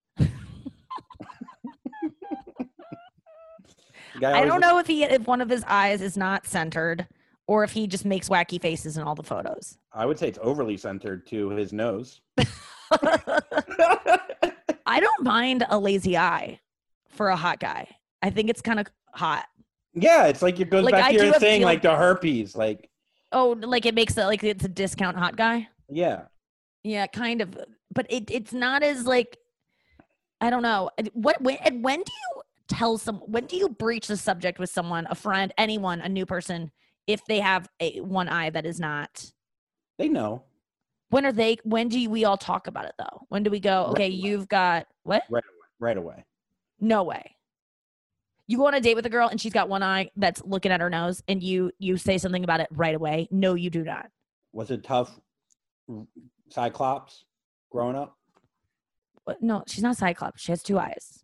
I don't know if one of his eyes is not centered or if he just makes wacky faces in all the photos. I would say it's overly centered to his nose. I don't mind a lazy eye for a hot guy. I think it's kind of hot. Yeah, it's like it goes back to your thing, like the herpes, like. Oh, like it makes it like it's a discount hot guy? Yeah. Yeah, kind of. But it's not as like, I don't know. When do you tell when do you breach the subject with someone, a friend, anyone, a new person, if they have one eye that is not? They know. When do we all talk about it though? When do we go, okay, you've got what? Right away. No way. You go on a date with a girl and she's got one eye that's looking at her nose and you say something about it right away. No, you do not. Was it tough, Cyclops, growing up? No, she's not Cyclops. She has two eyes.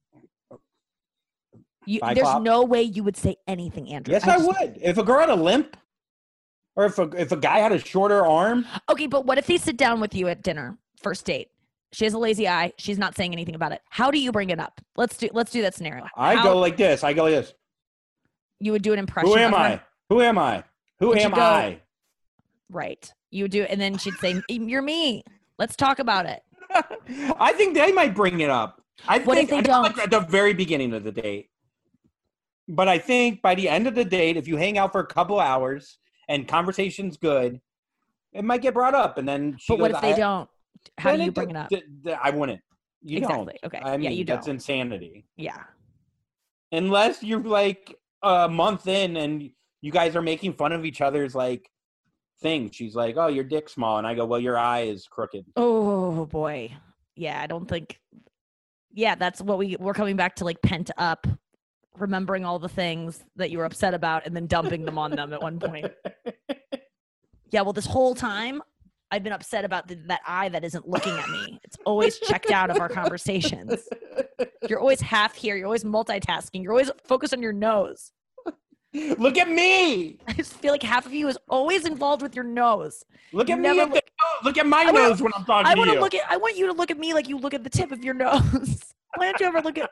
There's no way you would say anything, Andrew. Yes, I would. If a girl had a limp or if a guy had a shorter arm. Okay, but what if they sit down with you at dinner, first date? She has a lazy eye. She's not saying anything about it. How do you bring it up? Let's do that scenario. I go like this. You would do an impression. Who am I? Who am I? Who am I? Right. You would do it, and then she'd say, "You're me. Let's talk about it." I think they might bring it up. What if they don't? Like at the very beginning of the date. But I think by the end of the date, if you hang out for a couple hours and conversation's good, it might get brought up. And then But what if they don't? How do you bring it up? I wouldn't. You exactly. don't. Okay. I mean, you don't. That's insanity. Yeah. Unless you're like a month in and you guys are making fun of each other's like things. She's like, "Oh, your dick's small," and I go, "Well, your eye is crooked." Oh boy. Yeah, I don't think. Yeah, that's what we're coming back to, like pent up, remembering all the things that you were upset about and then dumping them on them at one point. Yeah. Well, this whole time, I've been upset about that eye that isn't looking at me. It's always checked out of our conversations. You're always half here. You're always multitasking. You're always focused on your nose. Look at me. I just feel like half of you is always involved with your nose. Look at me. Look at my nose when I'm talking to you. I want you to look at me like you look at the tip of your nose. Why don't you ever look at...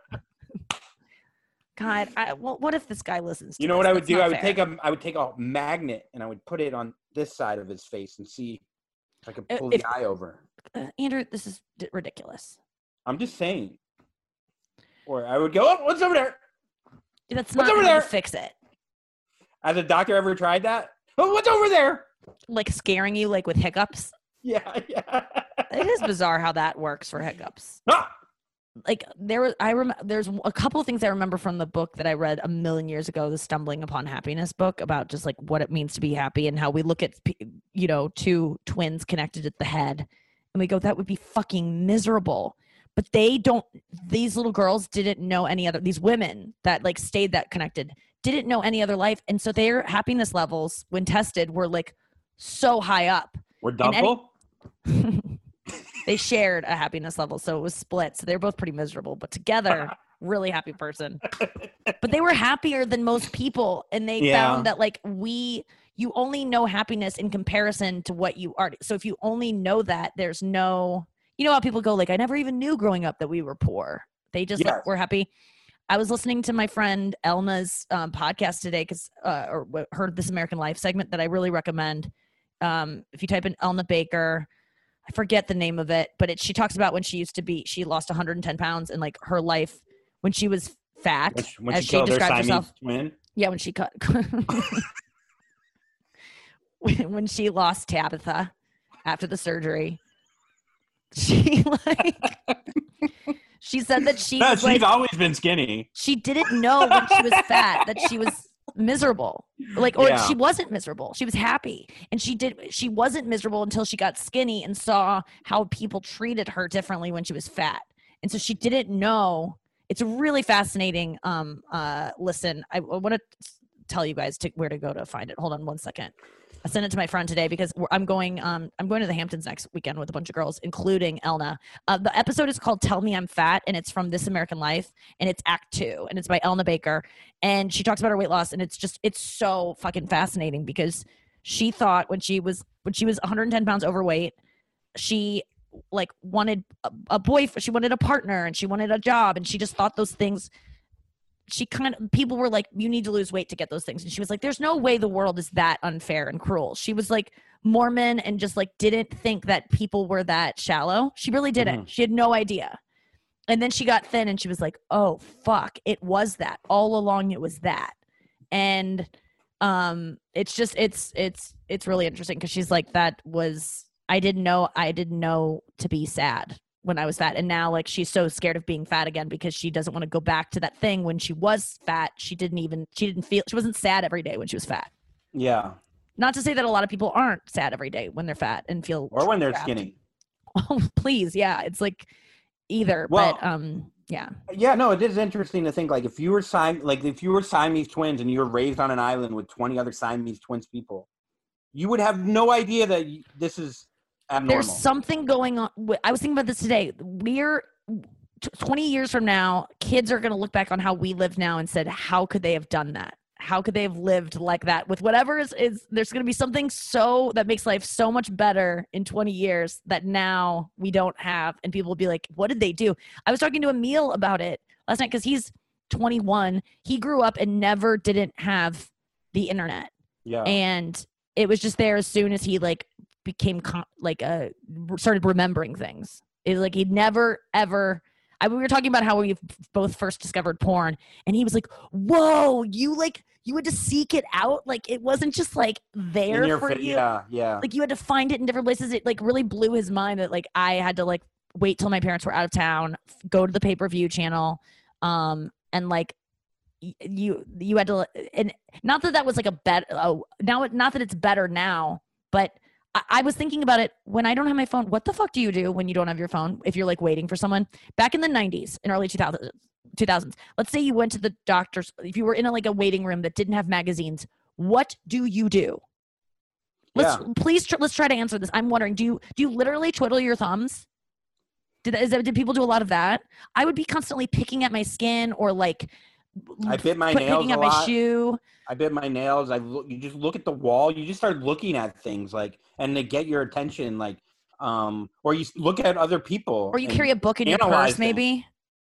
God, what if this guy listens to You know what I would That's do? not I would take a magnet and I would put it on this side of his face and see if I could pull the eye over. Andrew, this is ridiculous. I'm just saying. Or I would go, "Oh, what's over there?" That's not going to fix it. Has a doctor ever tried that? "Oh, what's over there?" Like scaring you, like with hiccups? Yeah. It is bizarre how that works for hiccups. Ah! like there's a couple of things I remember from the book that I read a million years ago, the Stumbling Upon Happiness book, about just like what it means to be happy and how we look at, two twins connected at the head and we go, that would be fucking miserable. But these little girls didn't know any other, these women that like stayed that connected didn't know any other life. And so their happiness levels when tested were like so high up. We're double? They shared a happiness level, so it was split. So they're both pretty miserable, but together, really happy person. But they were happier than most people, and they found that like you only know happiness in comparison to what you are. So if you only know that, there's no, how people go like, I never even knew growing up that we were poor. They just like, were happy. I was listening to my friend Elna's podcast today or heard This American Life segment that I really recommend. If you type in Elna Baker, I forget the name of it, but she talks about when she lost 110 pounds and like her life when she was fat, when as she killed described her herself. Twin. Yeah, when she cut, when she lost Tabitha after the surgery, she she said that she's always been skinny. She didn't know when she was fat that she was miserable, she wasn't miserable. She was happy, and she wasn't miserable until she got skinny and saw how people treated her differently when she was fat. And so she didn't know. It's a really fascinating listen. I want to tell you guys where to go to find it. Hold on one second. I sent it to my friend today because I'm going to the Hamptons next weekend with a bunch of girls, including Elna. The episode is called Tell Me I'm Fat, and it's from This American Life, and it's Act 2, and it's by Elna Baker. And she talks about her weight loss, and it's so fucking fascinating because she thought when she was 110 pounds overweight, she like wanted a boyfriend, she wanted a partner, and she wanted a job, and she just thought those things. People were like, you need to lose weight to get those things. And she was like, there's no way the world is that unfair and cruel. She was like Mormon and just like didn't think that people were that shallow. She really didn't. Mm-hmm. She had no idea. And then she got thin and she was like, oh, fuck, it was that. All along it was that. And it's really interesting because she's like, I didn't know to be sad when I was fat. And now like she's so scared of being fat again because she doesn't want to go back to that thing when she was fat. She wasn't sad every day when she was fat. Yeah. Not to say that a lot of people aren't sad every day when they're fat and feel or when they're trapped. Skinny. Oh, please. Yeah. It's like either, well, but yeah. Yeah, no, it is interesting to think like if you were Siamese twins and you were raised on an island with 20 other Siamese twins people, you would have no idea that this is abnormal. There's something going on. I was thinking about this today. We're 20 years from now, kids are going to look back on how we live now and said, how could they have done that? How could they have lived like that with whatever is there's going to be something so that makes life so much better in 20 years that now we don't have. And people will be like, what did they do? I was talking to Emil about it last night because he's 21. He grew up and never didn't have the internet. Yeah. And it was just there as soon as he like became started remembering things. It was like he'd never ever. We were talking about how we both first discovered porn, and he was like, "Whoa, you had to seek it out. Like it wasn't just like there for you. Yeah. Like you had to find it in different places. It like really blew his mind that like I had to like wait till my parents were out of town, go to the pay-per-view channel, and like you had to. And not that was like a bet. Not that it's better now, but." I was thinking about it when I don't have my phone. What the fuck do you do when you don't have your phone? If you're like waiting for someone back in the 90s and early 2000s, let's say you went to the doctor's, if you were in a waiting room that didn't have magazines, what do you do? Let's try to answer this. I'm wondering, do you literally twiddle your thumbs? Did people do a lot of that? I would be constantly picking at my skin or like I bit my nails picking at my shoe. I bit my nails. You just look at the wall. You just start looking at things and they get your attention. Like, or you look at other people. Or you carry a book in your purse, maybe.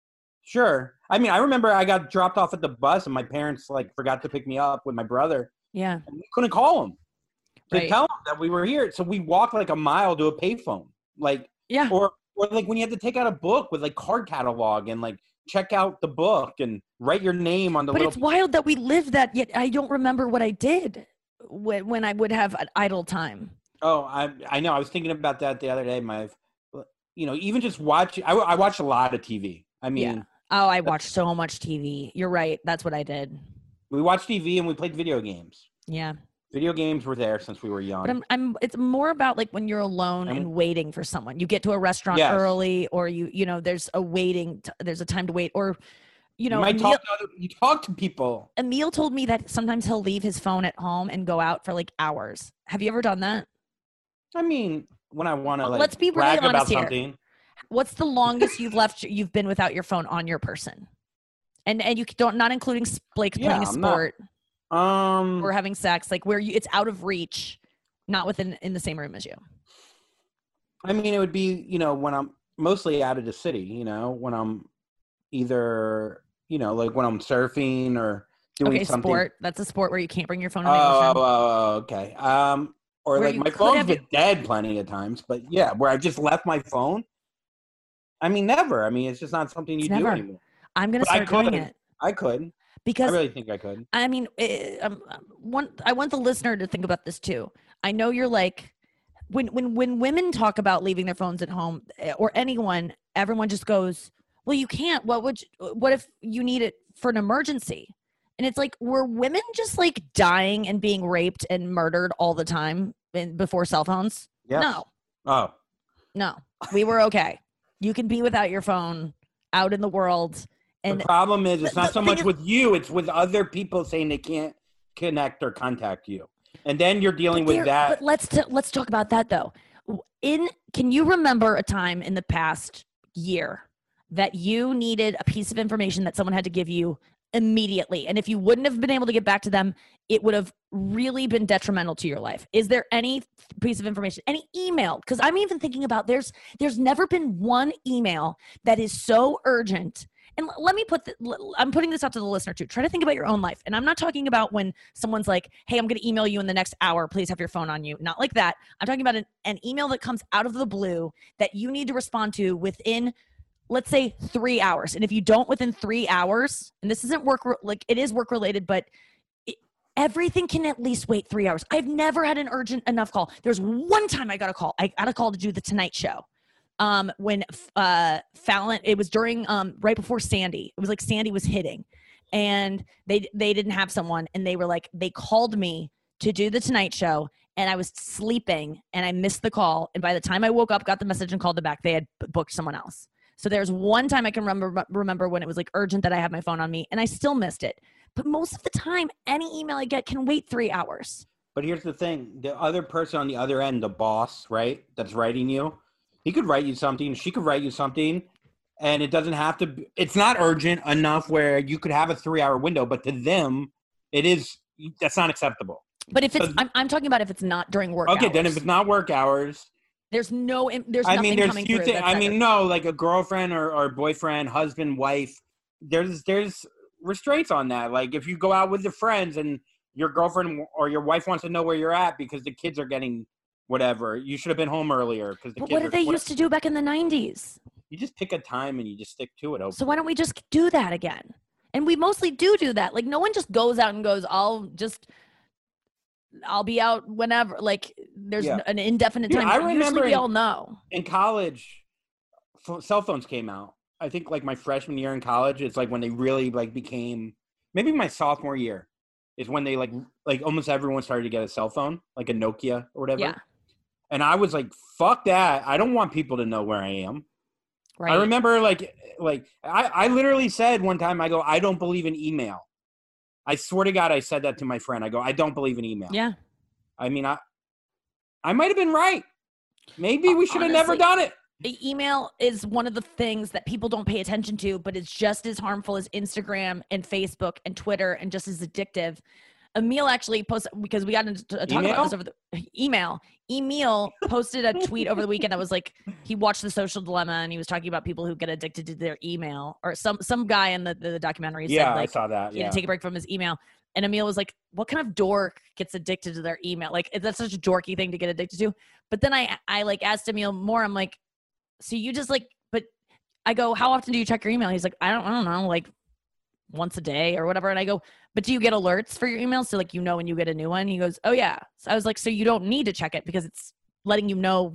Sure. I mean, I remember I got dropped off at the bus and my parents forgot to pick me up with my brother. Yeah. And we couldn't call them to tell them that we were here. So we walked like a mile to a payphone. Yeah. Or like when you had to take out a book with card catalog and check out the book and write your name on the But it's wild that we lived that, yet I don't remember what I did when I would have an idle time. Oh, I know. I was thinking about that the other day. Even just watching, I watch a lot of TV. I mean, Oh, I watched so much TV. You're right. That's what I did. we watched TV and we played video games. Yeah. Video games were there since we were young. But it's more about like when you're alone and waiting for someone. You get to a restaurant early, or there's a time to wait, or you talk to people. Emil told me that sometimes he'll leave his phone at home and go out for like hours. Have you ever done that? I mean, when I want to let's be brag really honest about here. something. What's the longest you've been without your phone on your person? And you don't, not including like playing a sport or having sex, like where it's out of reach, not in the same room as you. I mean, it would be, when I'm mostly out of the city, when I'm either, like when I'm surfing or doing something. Sport. That's a sport where you can't bring your phone in the ocean. Oh, okay. Or where like my phone's been dead plenty of times, but yeah, where I just left my phone. I mean, never. I mean, it's just not something you do anymore. I'm going to start doing it. I could. Because I really think I could. I mean, I want the listener to think about this too. I know you're like, when women talk about leaving their phones at home, or anyone, everyone just goes, well, you can't. What if you need it for an emergency? And it's like, were women just like dying and being raped and murdered all the time before cell phones? Yes. No. Oh. No. We were okay. You can be without your phone out in the world. And the problem is it's not so much with you, it's with other people saying they can't connect or contact you. And then you're dealing with that. But let's talk about that though. Can you remember a time in the past year that you needed a piece of information that someone had to give you immediately? And if you wouldn't have been able to get back to them, it would have really been detrimental to your life. Is there any piece of information, any email? Because I'm even thinking about there's never been one email that is so urgent. And let me I'm putting this out to the listener too. Try to think about your own life. And I'm not talking about when someone's like, hey, I'm going to email you in the next hour. Please have your phone on you. Not like that. I'm talking about an email that comes out of the blue that you need to respond to within, let's say, 3 hours. And if you don't within 3 hours, and this isn't it is work related, but everything can at least wait 3 hours. I've never had an urgent enough call. There's one time I got a call. I got a call to do the Tonight Show. When Fallon, it was during right before Sandy. It was like Sandy was hitting, and they didn't have someone, and they called me to do the Tonight Show, and I was sleeping, and I missed the call. And by the time I woke up, got the message, and called them back, they had booked someone else. So there's one time I can remember when it was like urgent that I had my phone on me, and I still missed it. But most of the time, any email I get can wait 3 hours. But here's the thing: the other person on the other end, the boss, right, that's writing you. He could write you something. She could write you something, and it doesn't have to be, it's not urgent enough where you could have a 3 hour window, but to them, that's not acceptable. But if it's, I'm talking about if it's not during work hours. Okay, then if it's not work hours. There's nothing coming through. No, like a girlfriend or boyfriend, husband, wife, there's restraints on that. Like if you go out with your friends and your girlfriend or your wife wants to know where you're at because the kids are getting whatever. You should have been home earlier because the kids. What did they used to do back in the 90s? You just pick a time and you just stick to it. Hopefully. So why don't we just do that again? And we mostly do that. Like no one just goes out and goes, I'll be out whenever. Like there's an indefinite time. I remember usually we all know. In college, cell phones came out. I think like my freshman year in college, it's like when they really like became, maybe my sophomore year is when they like almost everyone started to get a cell phone, like a Nokia or whatever. Yeah. And I was like, fuck that. I don't want people to know where I am. Right. I remember I literally said one time, I go, I don't believe in email. I swear to God, I said that to my friend. I go, I don't believe in email. Yeah. I mean, I might have been right. Maybe we should have never done it. The email is one of the things that people don't pay attention to, but it's just as harmful as Instagram and Facebook and Twitter and just as addictive. Emil actually posted, because we got into talking about this over the email. Emil posted a tweet over the weekend that was like, he watched The Social Dilemma and he was talking about people who get addicted to their email, or some guy in the documentary said, like, I saw that. He had to take a break from his email. And Emil was like, what kind of dork gets addicted to their email? Like, that's such a dorky thing to get addicted to. But then I like asked Emil more. I'm like, so you just like, but I go, how often do you check your email? He's like, I don't know, like once a day or whatever. And I go, but do you get alerts for your emails? So like, when you get a new one? He goes, oh yeah. So I was like, so you don't need to check it because it's letting you know when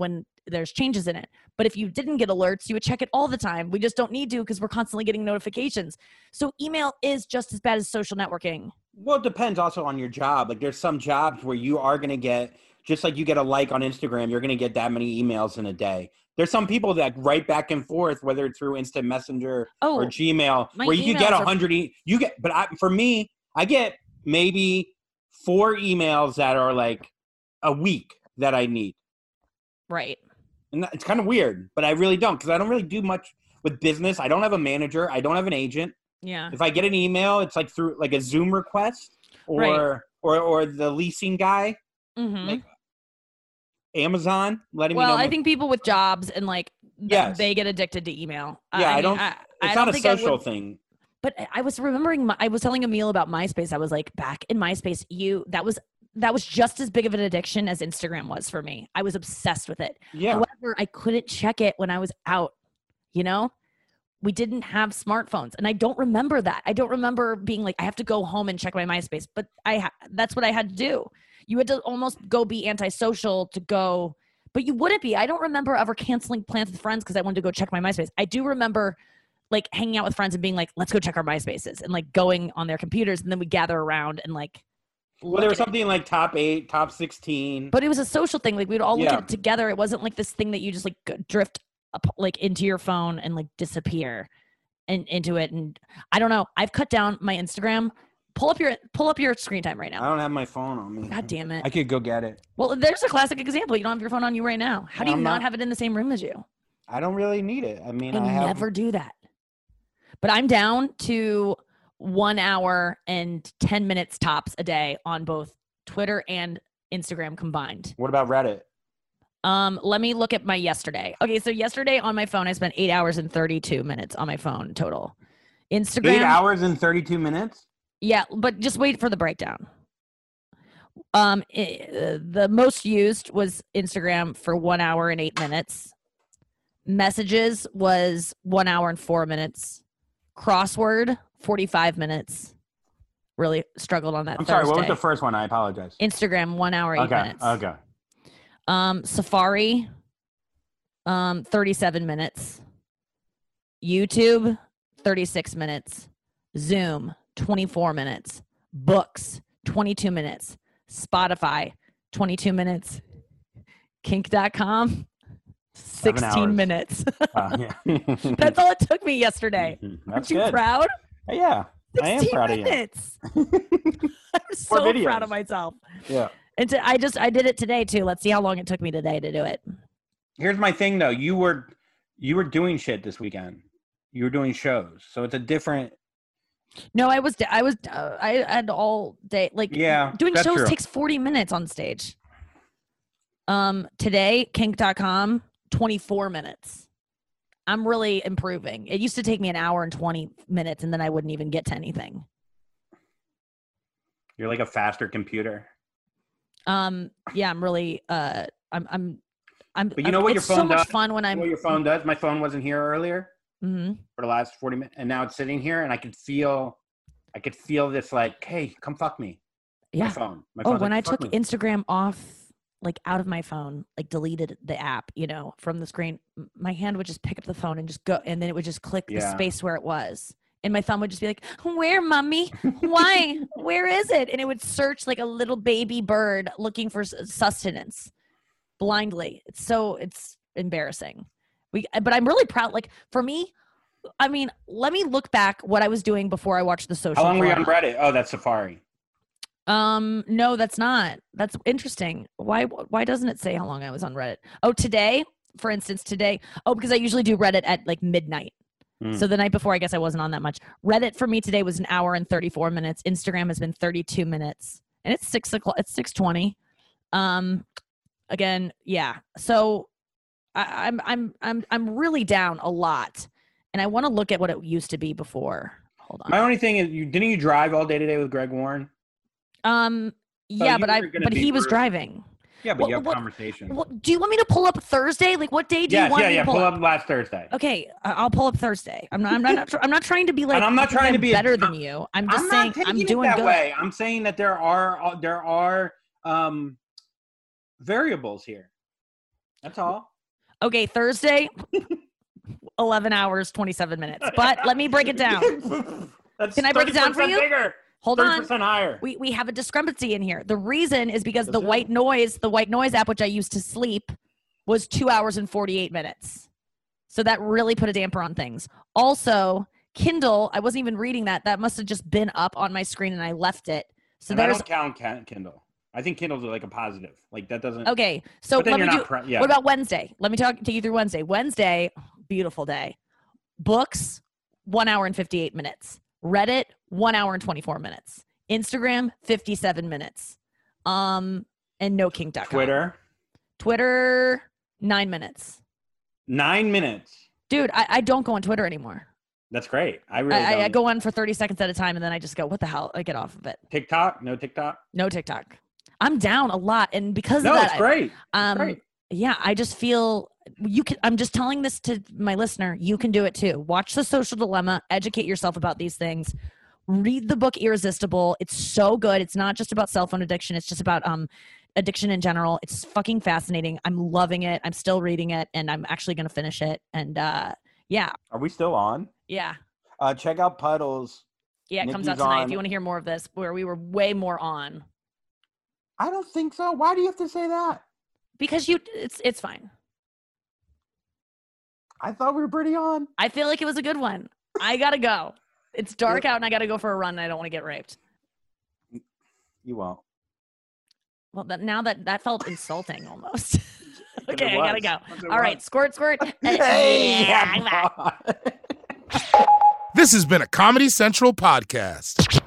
there's changes in it. But if you didn't get alerts, you would check it all the time. We just don't need to because we're constantly getting notifications. So email is just as bad as social networking. Well, it depends also on your job. Like there's some jobs where you are going to get, just like you get a like on Instagram, you're going to get that many emails in a day. There's some people that write back and forth, whether it's through Instant Messenger or Gmail, where you get 100. For me, I get maybe 4 emails that are like a week that I need. Right. And it's kind of weird, but I really don't, because I don't really do much with business. I don't have a manager. I don't have an agent. Yeah. If I get an email, it's like through like a Zoom request or the leasing guy, like Amazon letting me know. Well, I think people with jobs and like they get addicted to email. Yeah, it's not a social thing. But I was remembering, I was telling Emil about MySpace. I was like, back in MySpace, that was just as big of an addiction as Instagram was for me. I was obsessed with it. Yeah. However, I couldn't check it when I was out, you know? We didn't have smartphones. And I don't remember that. I don't remember being like, I have to go home and check my MySpace. But that's what I had to do. You had to almost go be antisocial to go, but you wouldn't be. I don't remember ever canceling plans with friends because I wanted to go check my MySpace. I do remember like hanging out with friends and being like, let's go check our MySpaces, and like going on their computers, and then we gather around and like. Well, there was something like top 8, top 16. But it was a social thing. Like we'd all look at it together. It wasn't like this thing that you just like drift up, like into your phone and like disappear and into it. And I don't know. I've cut down my Instagram. Pull up your screen time right now. I don't have my phone on me. God damn it. I could go get it. Well, there's a classic example. You don't have your phone on you right now. How do you not have it in the same room as you? I don't really need it. I mean, I never do that. But I'm down to 1 hour and 10 minutes tops a day on both Twitter and Instagram combined. What about Reddit? Let me look at my yesterday. Okay, so yesterday on my phone, I spent 8 hours and 32 minutes on my phone total. Instagram. 8 hours and 32 minutes? Yeah, but just wait for the breakdown. The most used was Instagram for 1 hour and 8 minutes. Messages was 1 hour and 4 minutes. Crossword, 45 minutes. Really struggled on that. I'm sorry, what was the first one? I apologize. Instagram, 1 hour, 8 minutes. Okay. Safari, 37 minutes. YouTube, 36 minutes. Zoom, 24 minutes. Books, 22 minutes. Spotify, 22 minutes. Kink.com, 16 minutes. Yeah. That's all it took me yesterday. Aren't you proud? Yeah, I am proud minutes. of you. I'm so proud of myself. Yeah. And I did it today too. Let's see how long it took me today to do it. Here's my thing though. You were doing shit this weekend. You were doing shows. So it's a different. No, I had all day. Like doing shows takes 40 minutes on stage. Today, kink.com, 24 minutes. I'm really improving. It used to take me an hour and 20 minutes and then I wouldn't even get to anything. You're like a faster computer. Yeah, I'm really, but you know what your phone does? It's so much fun when I'm. What your phone does? My phone wasn't here earlier for the last 40 minutes, and now it's sitting here, and I could feel this like, hey, come fuck me. Yeah. My phone. When I took Instagram off, like out of my phone, like deleted the app, from the screen, my hand would just pick up the phone and just go, and then it would just click the space where it was. And my thumb would just be like, where, mommy? Why? Where is it? And it would search like a little baby bird looking for sustenance blindly. It's embarrassing. But I'm really proud. Like for me, I mean, let me look back what I was doing before I watched The Social. How long were you on Reddit? Oh, that's Safari. No, that's not. That's interesting. Why doesn't it say how long I was on Reddit? Oh, today, for instance, because I usually do Reddit at like midnight. So the night before, I guess I wasn't on that much. Reddit for me today was 1 hour and 34 minutes. Instagram has been 32 minutes, and it's 6 o'clock. It's 6:20. Again, yeah. So I'm really down a lot, and I want to look at what it used to be before. Hold on. My only thing is, didn't you drive all day today with Greg Warren? Yeah, but he was driving. Yeah, but you have conversations. Do you want me to pull up Thursday? Like, what day do you want me to pull up? Pull up last Thursday. Okay, I'll pull up Thursday. I'm not trying to be like. And I'm not trying to be better than you. I'm just saying I'm doing that good. Way. I'm saying that there are variables here. That's all. Okay, Thursday, 11 hours, 27 minutes. But let me break it down. Can I break it down for you? Bigger. Hold on. 30% higher. We have a discrepancy in here. The reason is because the white noise app, which I used to sleep, was 2 hours and 48 minutes. So that really put a damper on things. Also, Kindle, I wasn't even reading that. That must have just been up on my screen and I left it. So I don't count Kindle. I think Kindle's like a positive. Like that doesn't. Okay, so let me do. Yeah. What about Wednesday? Let me take you through Wednesday. Wednesday, beautiful day. Books, 1 hour and 58 minutes. Reddit, 1 hour and 24 minutes. Instagram, 57 minutes. And no kink.com. Twitter, 9 minutes. 9 minutes. Dude, I don't go on Twitter anymore. That's great. I go on for 30 seconds at a time and then I just go, what the hell? I get off of it. TikTok? No TikTok? No TikTok. I'm down a lot. And because of that. No, it's great. It's great. Yeah, I just feel I'm just telling this to my listener. You can do it too. Watch The Social Dilemma. Educate yourself about these things. Read the book Irresistible. It's so good. It's not just about cell phone addiction. It's just about addiction in general. It's fucking fascinating. I'm loving it. I'm still reading it and I'm actually going to finish it. And yeah. Are we still on? Yeah. Check out Puddles. Yeah, it comes out tonight. If you want to hear more of this, where we were way more on. I don't think so. Why do you have to say that? Because it's fine. I thought we were pretty on. I feel like it was a good one. I gotta go. It's dark out and I gotta go for a run and I don't want to get raped. You won't. Well, now that felt insulting almost. Okay, I gotta go. All right, squirt. Hey, This has been a Comedy Central podcast.